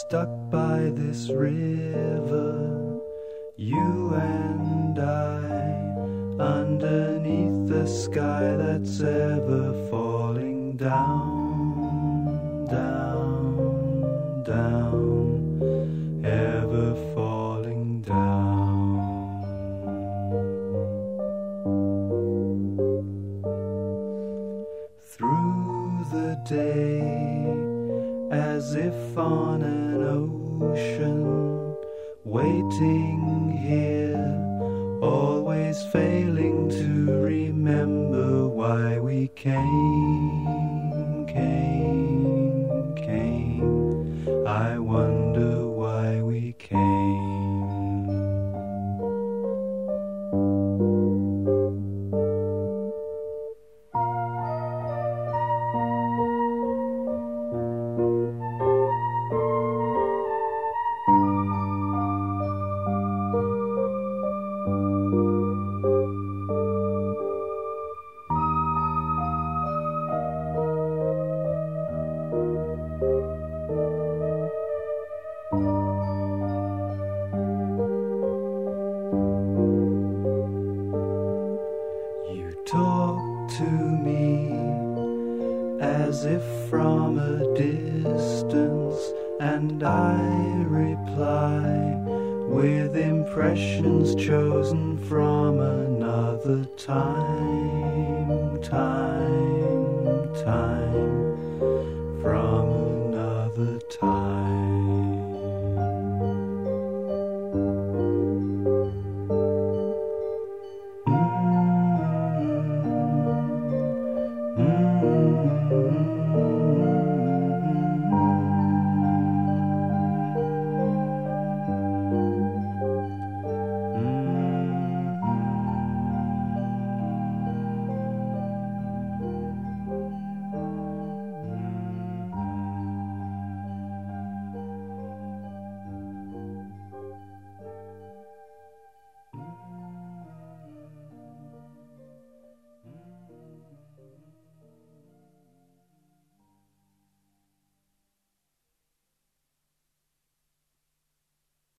stuck by this river, you and I, underneath the sky that's ever falling down, down, down, ever falling down. Through the day, as if on an ocean, waiting here, always failing to remember why we came, came, came. I wonder why we came. Talk to me as if from a distance, and I reply with impressions chosen from another time.